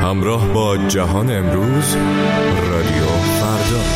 همراه با جهان امروز، رادیو فردا.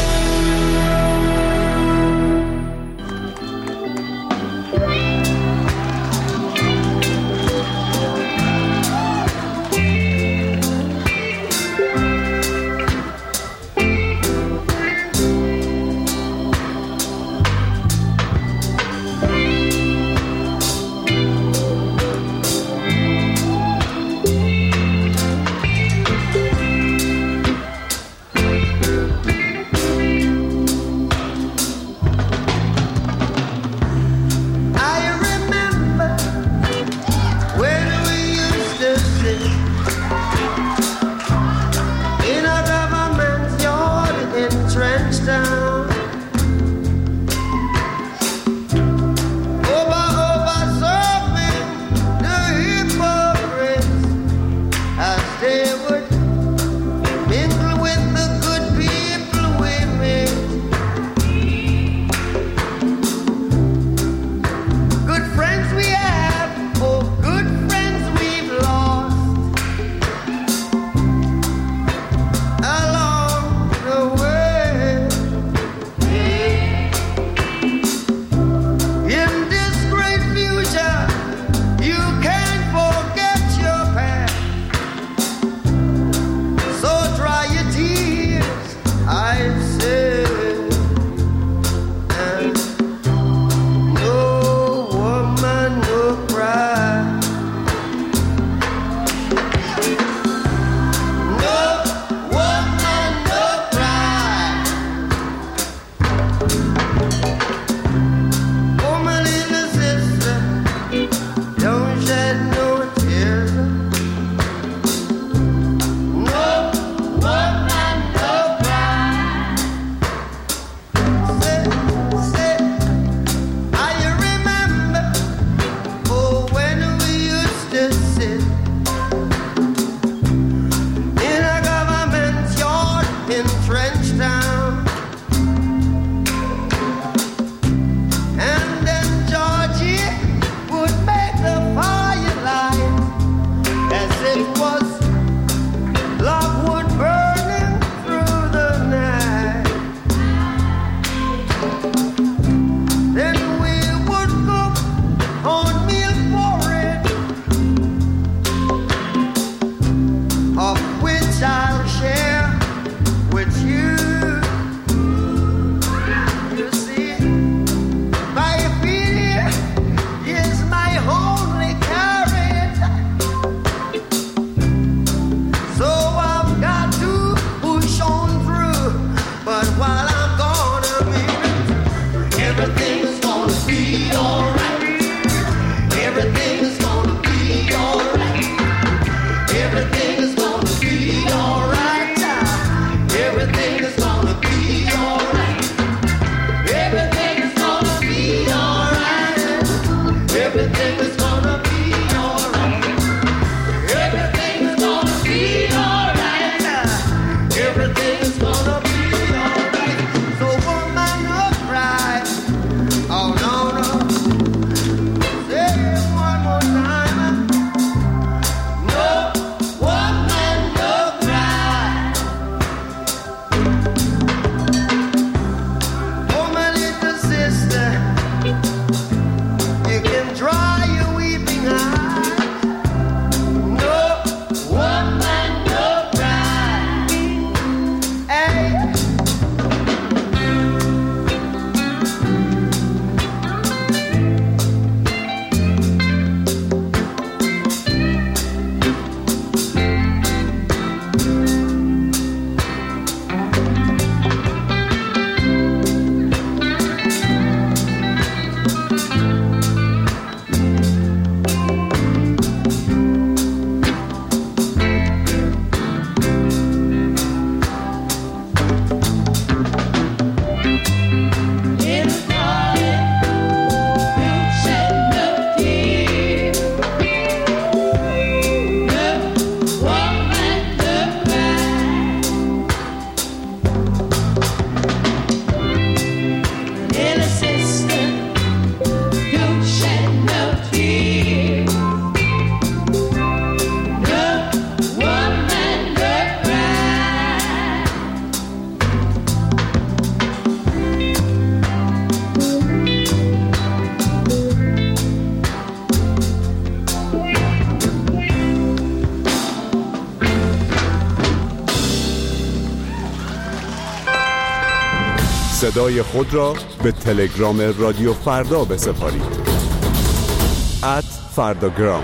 صدای خود را به تلگرام رادیو فردا بسپارید. @فرداگرام.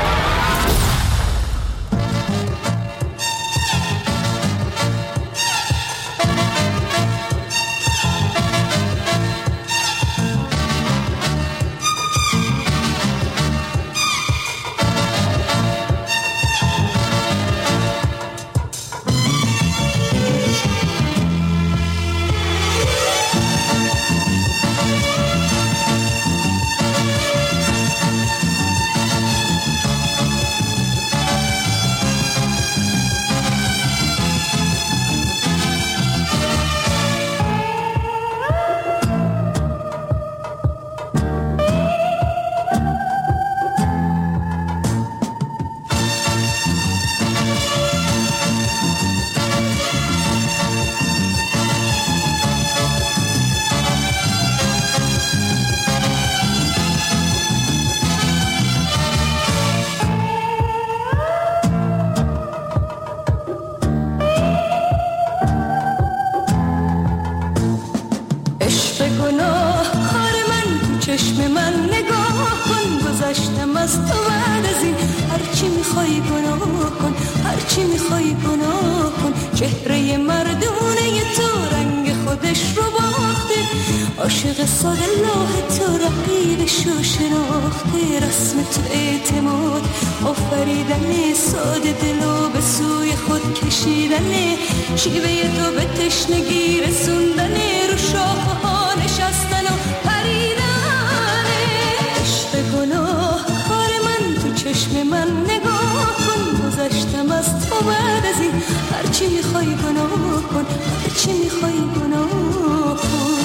چهره مردونه تو رنگ خودش رو باخته، عاشق ساده لوح تو رقیبشو شناخته. رسم تو اعتماد آفریدنه، ساده دلو به سوی خود کشیدنه، شیوه تو به تشنگی رسوندنه، رو شاخه ها نشستن و پریدنه. عشق گناه کار من تو چشم من نگاه کن، گذشتم از تو بعد از این، هرچی میخوای گناه کن، هرچی میخوای گناه کن.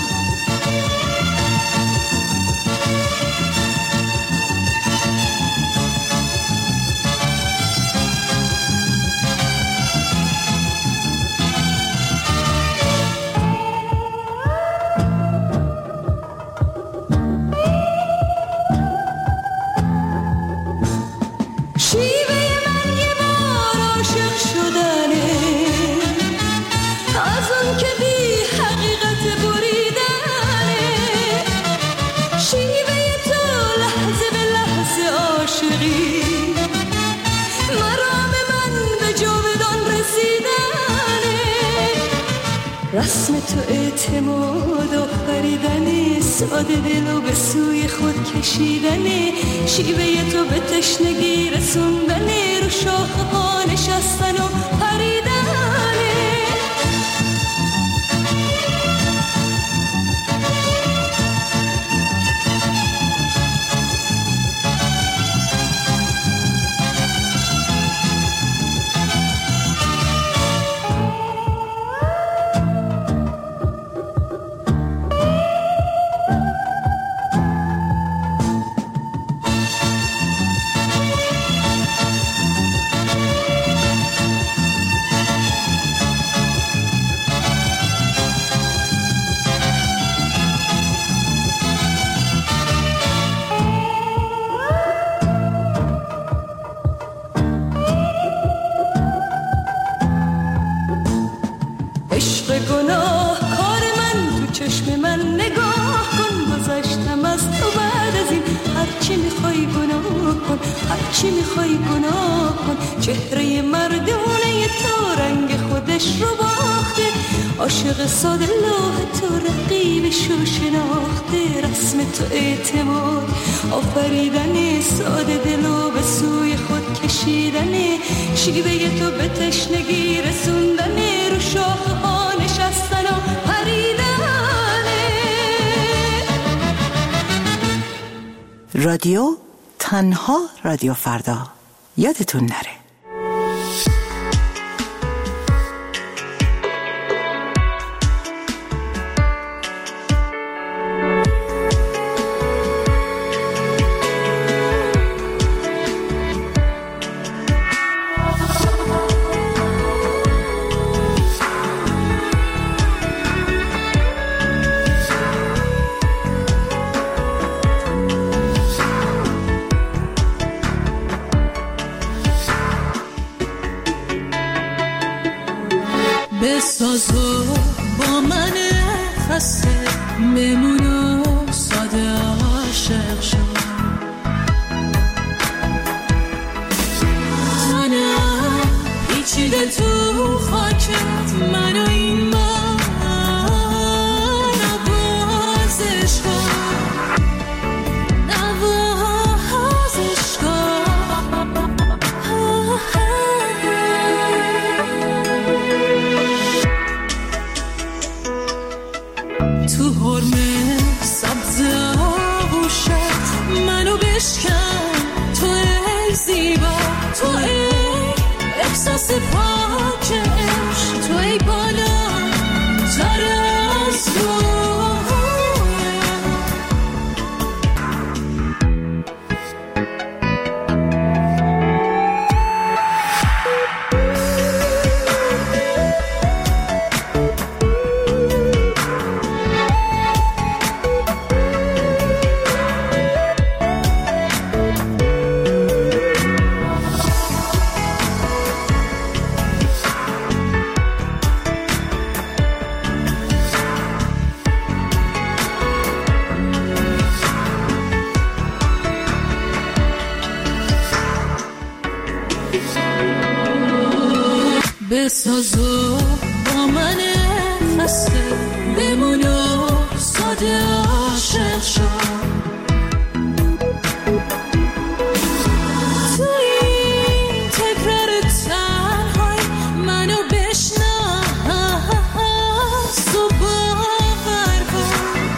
رسم تو اعتماد آفریدنه، ساده دلو به سوی خود کشیدنه، شیوه تو به تشنگی رسوندنه، رو شاخه ها نشستن و پریدنه. هرچی میخوای گناه کن، چهره مردونه تو رنگ خودش رو باخته، عاشق ساده لوح تو رقیبشو شناخته. رسم تو اعتماد آفریدنه، ساده دلو به سوی خود کشیدنه، شیوه تو به تشنگی رسوندنه، رو شاخه ها نشستن و پریدنه. رادیو تنها رادیو فردا، یادتون نره. بساز و با من خسته بمون و ساده عاشق شد. منم پیچیده تو خاکت منو این بار نوازش کن نوازش کن. تو حرمه سبز آغوشت منو بشکن تو ای زیبا تو ای احساس پاک عشق تو ای بالا تر از بساز و با من خسته بمون و ساده عاشق شد. تو این تکرار تنهای منو بشناس و باور کن.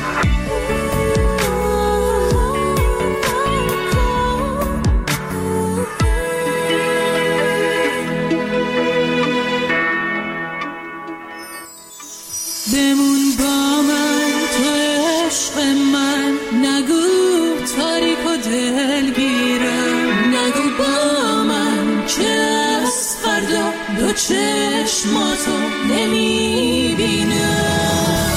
بمون با من تو عشق من نگو تاریک و دلگیرم نگو با من که از فردا دو چشماتو نمیبینم.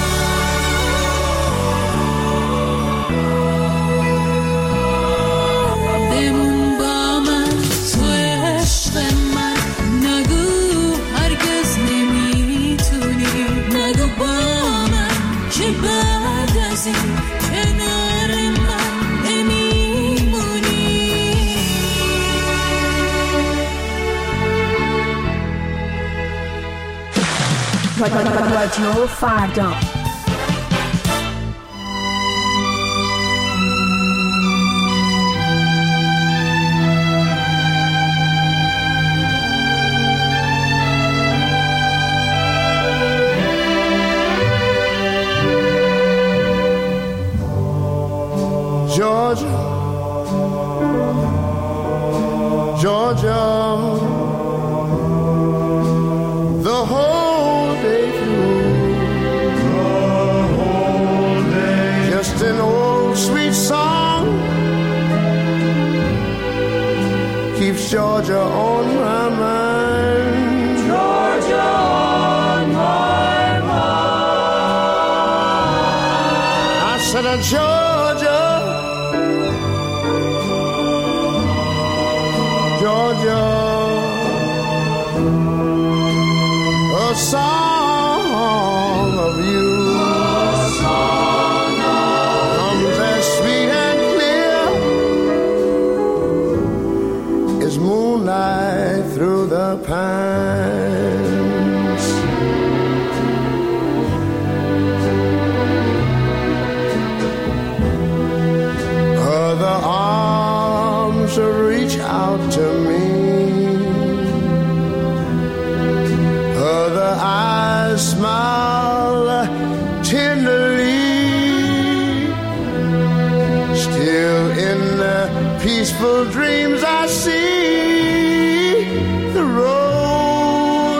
بمون با من تو عشق من نگو هرگز نمیتونی نگو با من که بعد از این کنار من نمیمونی. رادیو فردا. Georgia, Georgia, the whole day through, just an old sweet song keeps Georgia on my mind. Georgia on my mind. I said, Georgia, Georgia, a song of you comes as sweet and clear as moonlight through the pines. Other arms reach out to me, other eyes smile tenderly. Still in the peaceful dreams I see the road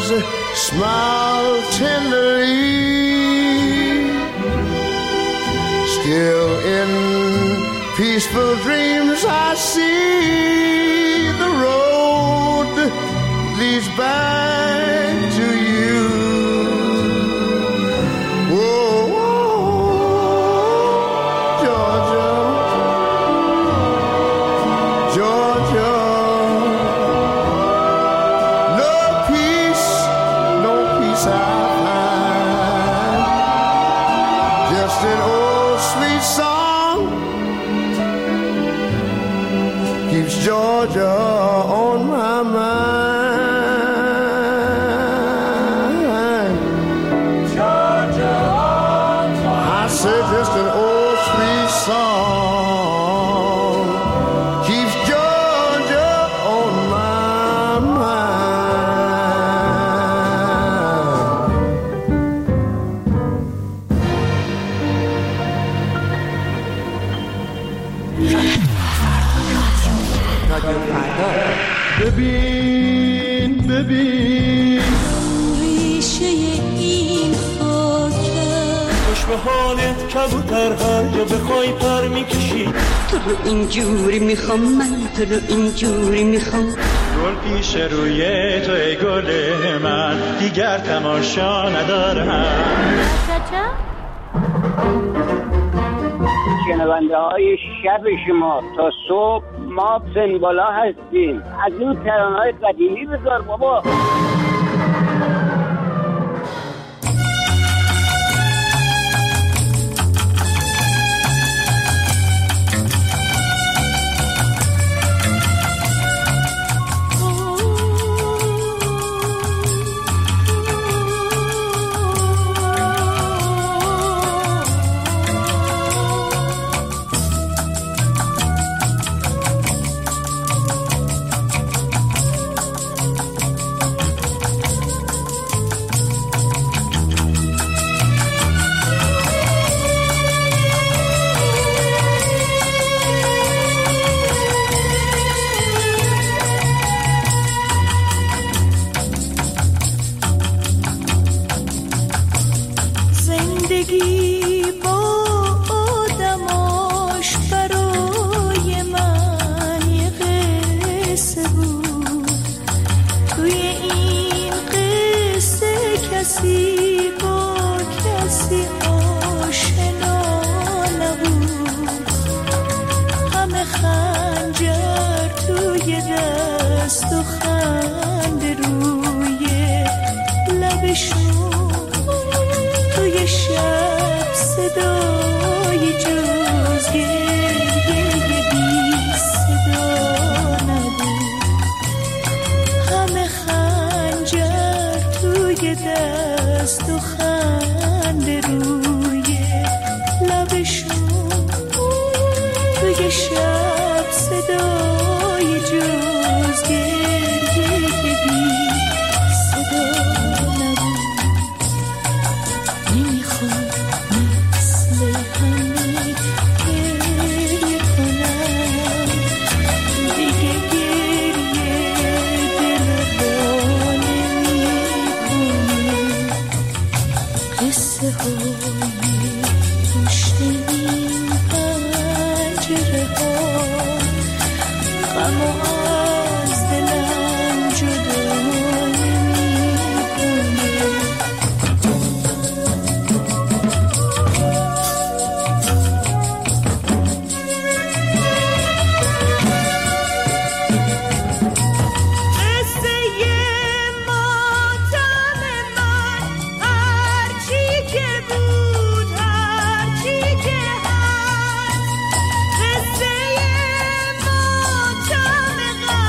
smile tenderly. Still in peaceful dreams I see the road leads back to you. Whoa, Georgia, Georgia. No peace I find. Just an old sweet song keeps Georgia on my mind. Georgia on my mind. I said just an old sweet song keeps Georgia on my ببین ببین ریشه این خاکه خوش به حالت کبوتر هر جا بخوای پر میکشی تو رو اینجوری میخوام من تو رو اینجوری میخوام گل پیش روی تو ای گل من دیگر تماشا ندارم شنونده های شب شما تا صبح ما سنبالا هستیم. از این ترانه‌های قدیمی بذار بابا. قصه ماتم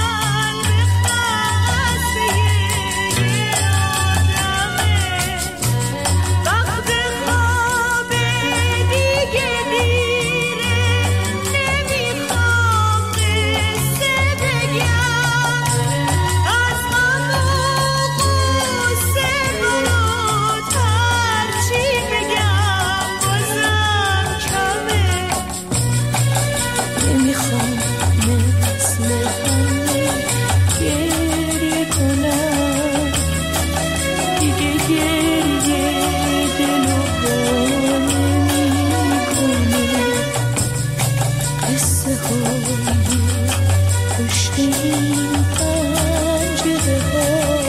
پنجره ها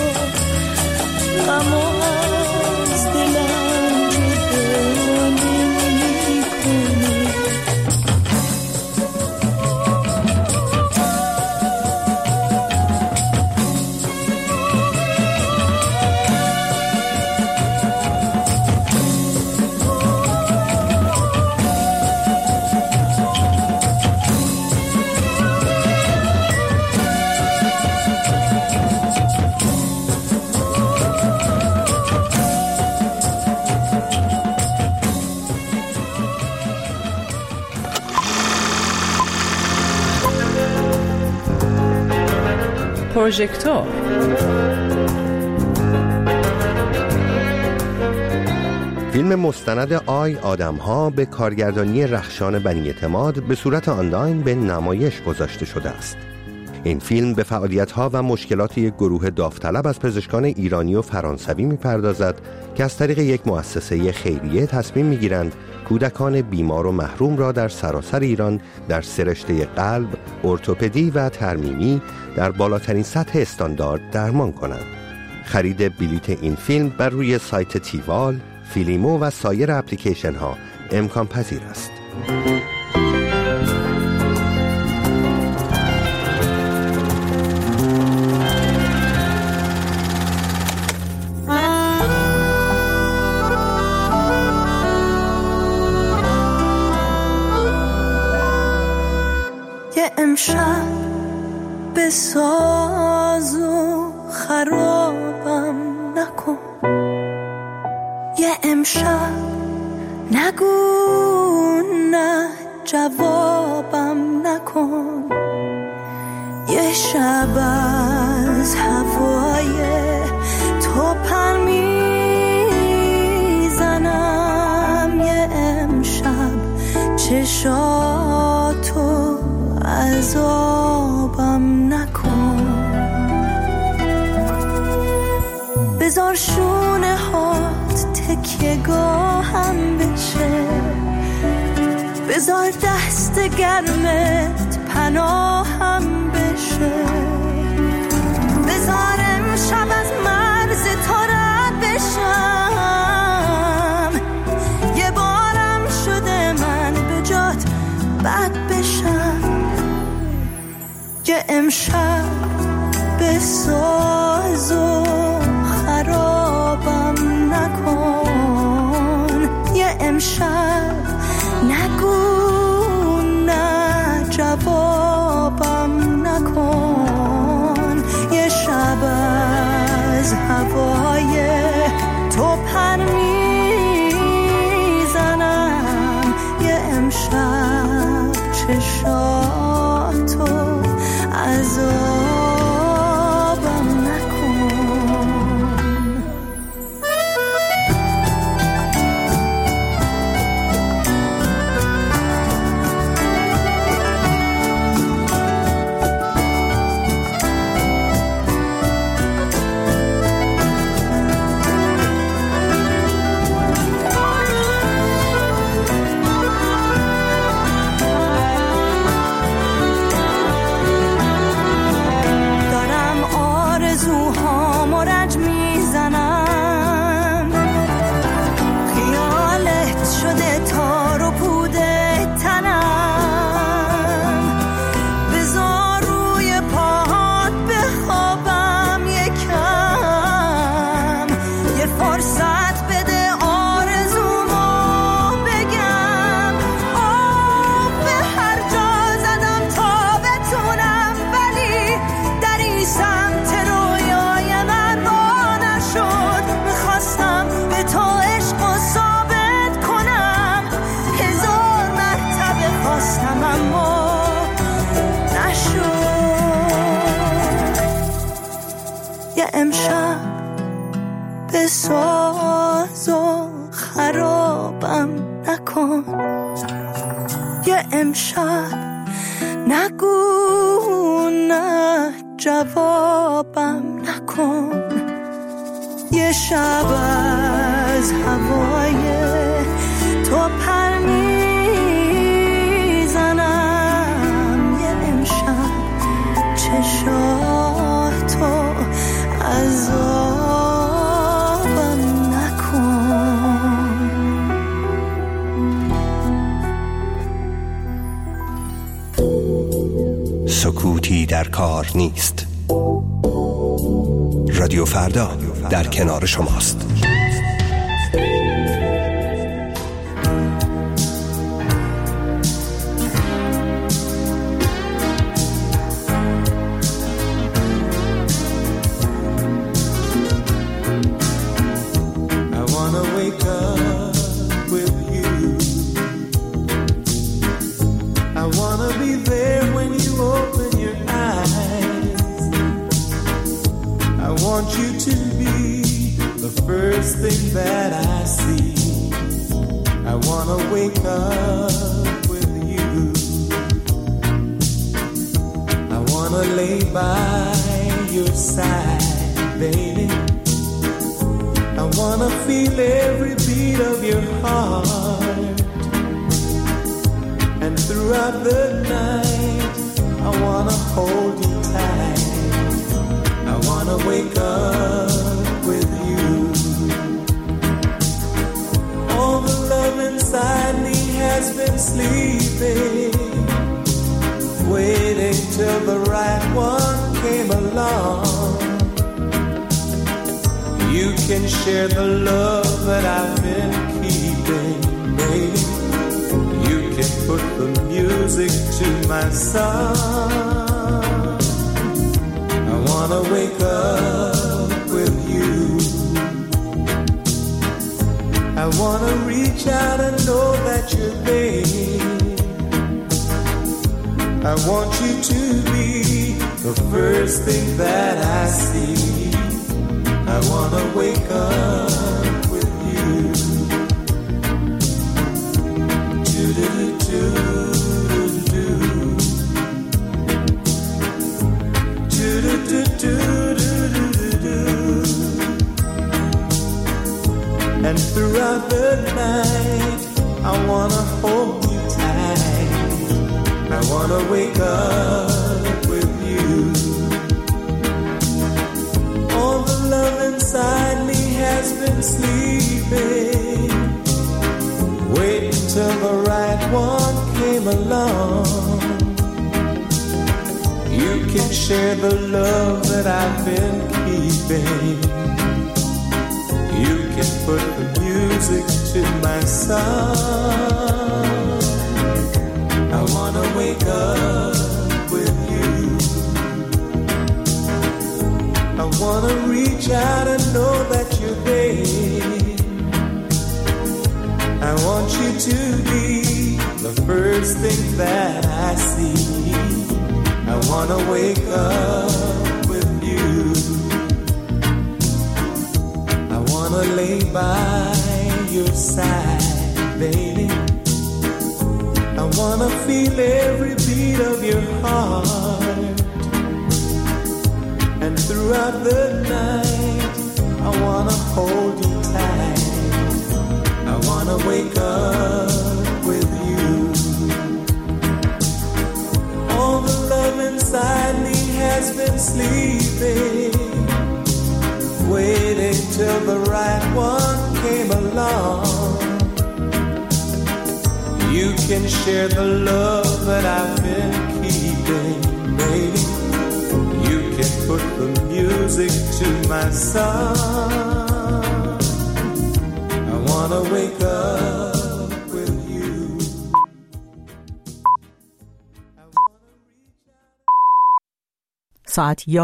غم از دلم جدا نمی کنه. پروژکتور. فیلم مستند آی آدم‌ها به کارگردانی رخشان بنی اعتماد به صورت آنلاین به نمایش گذاشته شده است. این فیلم به فعالیت‌ها و مشکلات یک گروه داوطلب از پزشکان ایرانی و فرانسوی می‌پردازد که از طریق یک مؤسسه خیریه تصمیم می‌گیرند کودکان بیمار و محروم را در سراسر ایران در سرشته قلب، ارتوپدی و ترمیمی در بالاترین سطح استاندارد درمان کنند. خرید بلیت این فیلم بر روی سایت تیوال، فیلیمو و سایر اپلیکیشن ها امکان پذیر است. امشب به ساز و خرابم نکن، یه امشب نگو نه جوابم نکن، یه شب از هوای تو پر میزنم، یه امشب چشاتو عذابم نکن، بذار شونه هات تکیه گاهم بشه، بذار دست گرمت پناهم بشه، بذار امشب از مرز تو رد بشم، یه بارم شده من به جات بد بشم، یه امشب به ساز و خرابم نکن، یه امشب نگو نه جوابم نکن، یه شب از هوای تو پر میزنم، یه امشب چشاتو عذابم نکن. امشب به ساز و خرابم نکن، یه امشب نگو نه جوابم نکن، یه شب از هوای تو پر میزنم، یه امشب چشم کار نیست. رادیو فردا در کنار شماست. And throughout the night I wanna hold you tight. I wanna wake up with you. All the love inside me has been sleeping, waiting till the right one came along. You can share the love that I've been keeping. You can put the music to my song. I wanna wake up with you. I wanna reach out and know that you're there. I want you to be the first thing that I see. I wanna wake up with you. I wanna lay by your side, baby. I wanna feel every beat of your heart. And throughout the night, I wanna hold you tight. I wanna wake up with you. All the love inside me has been sleeping, waiting till the right one came along. You can share the love that I've been keeping, baby. You can put the music to my song. I wanna wake up with you. ساعت